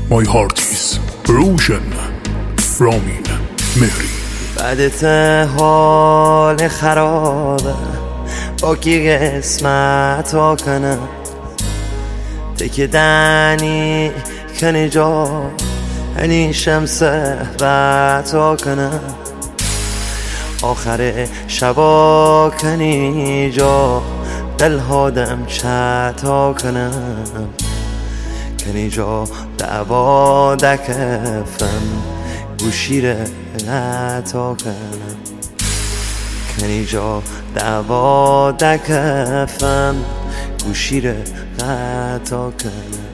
My heart is broken. رامین مهری. بعدت حال خرابه با کی قسمت ها کنم تک دنی کنی جا هنیشم صحبت ها کنم آخر شبا کنی جا دل هادم چت ها کنم کنی جا دعوا دکفم گوشی رتا کنم کنی جا دعوا دکفم گوشی رتا کنم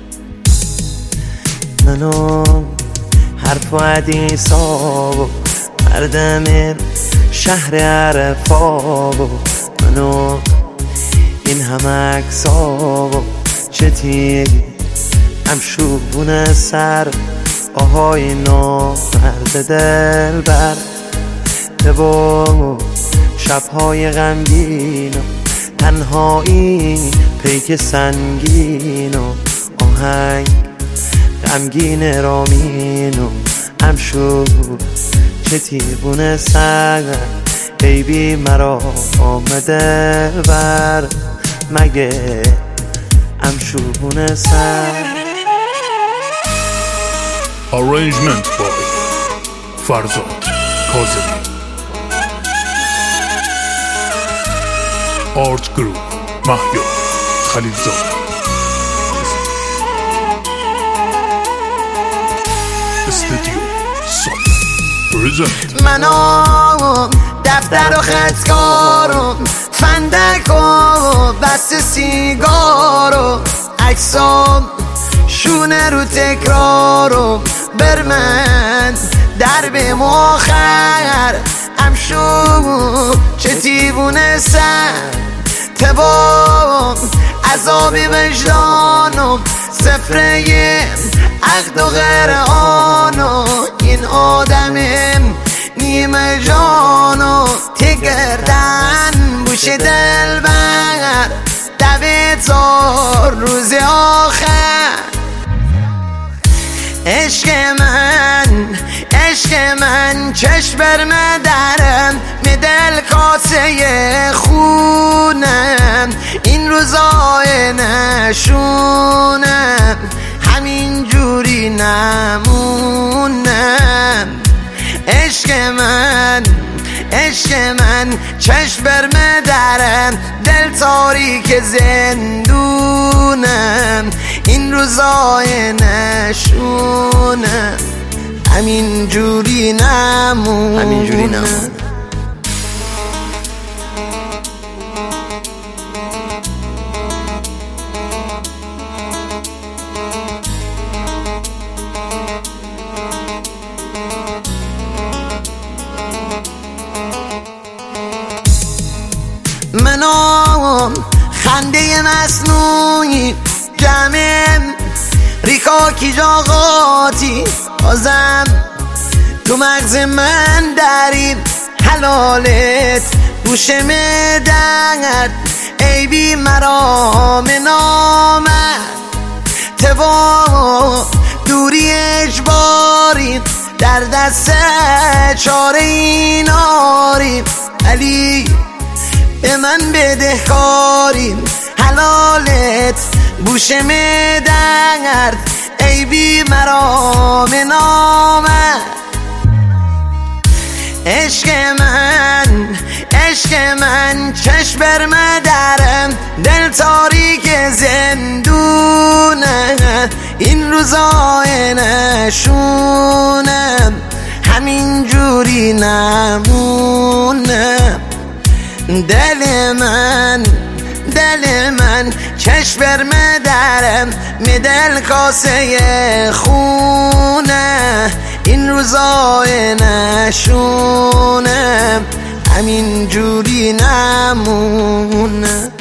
منو حرف و حدیثا و مردم شهر عرفا و منو این همه اکسا و چتی همشون سر آهای نامرد دل بر و شبهای غمگین و تنهایی پیک سنگین و آهنگ غمگین رامین و همشون چه تیبون سر بیبی مرا آمده بر مگه همشون سر. Arrangement by فرزاد کاظمی. Art Group مهیار خلیلزاده. استودیو سال پرزنت. منو دفتر و خطکارم فندک و بست سیگارم عکسام شونه رو تکرارم بر من درب مخر همشو چه تیبونه سر تبام عذابی وجدانم سفره عقد و غرانو این آدمم نیمه جانو تگردن بوشه دل بر دویتار روز آخر عشق من چشم بر مدرم میدل کاسه خونم این روزای نشونم همین جوری نمونم عشق من چشم بر مدرم دل تاریک زندونم این روزای نشونم همین جوری نمونم منو خنده مصنوعی جمعم ریکاکی جاغاتی بازم تو مغز من داریم حلالت گوشم درد عیبی مرا منامد توا دوری اجباری در دست چاره این آریم علی به من بدهکاریم حلالت بوشم درد عیبی مرا منامد عشق من چشم بر مدرم دل تاریک زندونم این روزای نشونم همین جوری نمونم دل من چشم بر مدرم میدل کاسه خونه این روزای نشونم همین جوری نمونم.